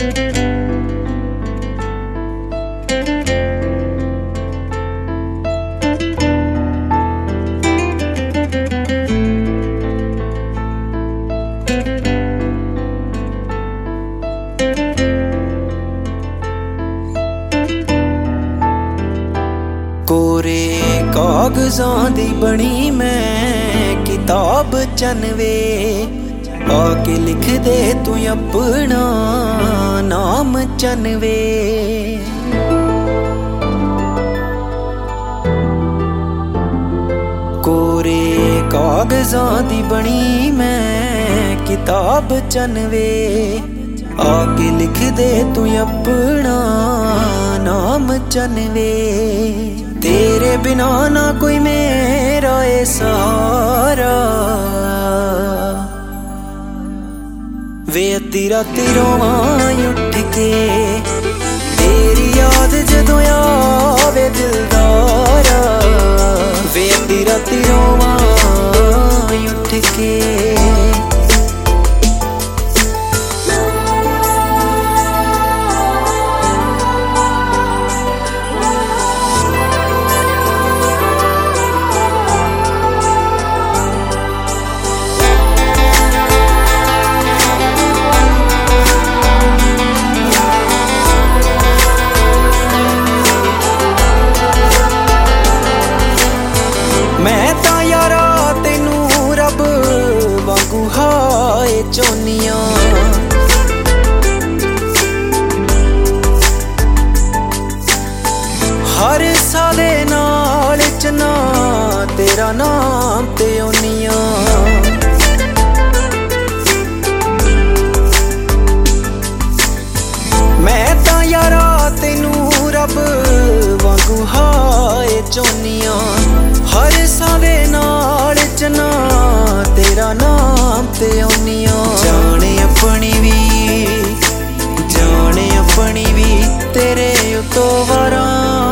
कोरे कागजां दी बनी मैं किताब चनवे, आके लिख दे तू अपना नाम चनवे। कोरे कागजां दी बनी मैं किताब चनवे, आके लिख दे तू अपना नाम चनवे। तेरे बिना ना कोई मेरा ए सहारा, वे अद्धी राती रोवां उठ के तेरी याद जदों आवे दिलदारा, वे अद्धी राती रोवां उठ के। मैं तां यारा तेनू रब वांगू हाए चोनियां, हर साले नाल चना तेरा नाम ते ओनियां। मैं तां यारा तेनू रब वांगू हाए चोनियां, हर साले नाल चना तेरा नाम ते ओनियां। जाने अपनी भी तेरे उतो वारां,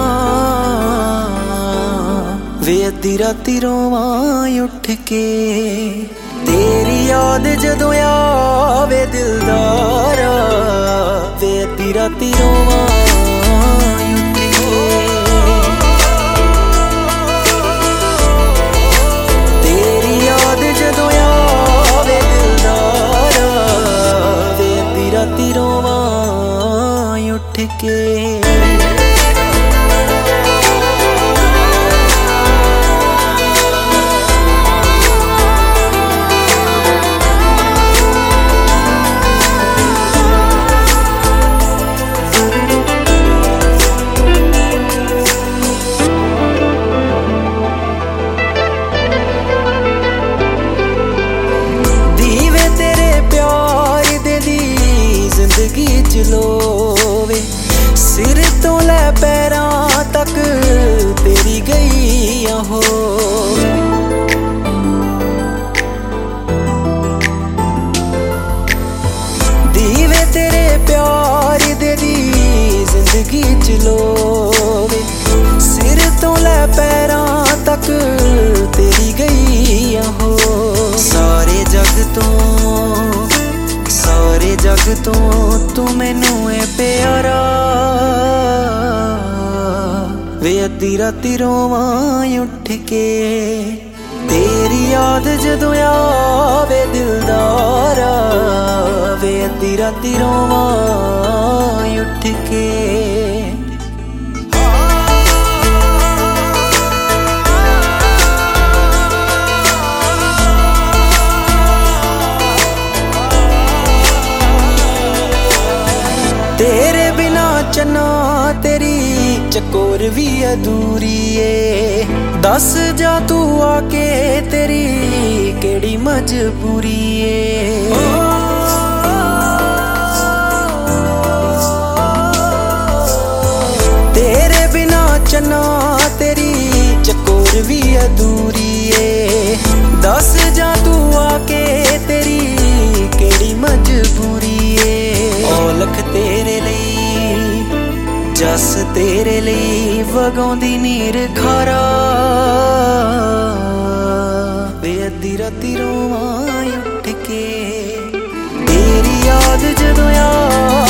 वे अद्धी राती रोवां उठ के तेरी याद जदों आवे दिलदारा, वे अद्धी राती रोवां उठ के। तेरी याद जदों आवे दिलदारा, वे अद्धी राती रोवां उठ के। लोवे सिर तो लै पैरां तक तेरी गई हो, दीवे तेरे प्यार दे दी जिंदगी च लोवे, सिर तो लै पैरां तक तेरी गई हो। सारे जग तो तू मैनू है प्यारा, वे अद्धी राती रोवां उठ के तेरी याद जदों आवे दिलदारा, वे अद्धी राती रोवां उठ के। तेरे बिना चन्ना तेरी चकोर भी अधूरी है, दस जा तू आके तेरी केड़ी मजबूरी है। तेरे बिना चन्ना तेरी चकोर भी अधूरी है, दस जा तू आके तेरी केड़ी मजबूरी है। औलख तेरे ਲਈ जस तेरे ਲਈ ਵਗਾਉਂਦੀ ਨੀਰ ਖਾਰਾ, ਵੇ ਅੱਧੀ ਰਾਤੀ ਰੋਵਾਂ ਉੱਠ ਕੇ तेरी याद जदों